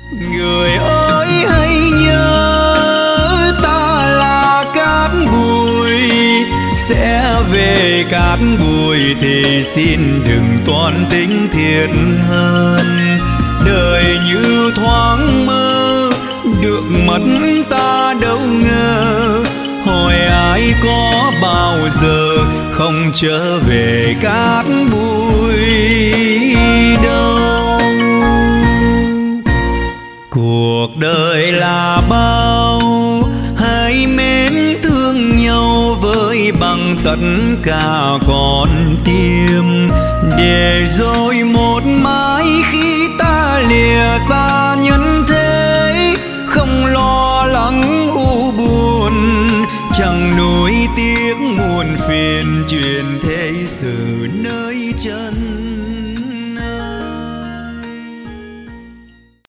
Người ơi hãy nhớ ta là cát bụi, sẽ về cát bụi thì xin đừng toan tính thiệt hơn. Đời như thoáng mơ, được mất ta đâu ngờ, hỏi ai có bao giờ không trở về cát bụi đâu. Cuộc đời là bao, hãy mến thương nhau với bằng tất cả con tim, để rồi một mai khi ta lìa xa nhân thế, không lo lắng u buồn, chẳng nuối tiếc muôn phiền, chuyện thế sự nơi chân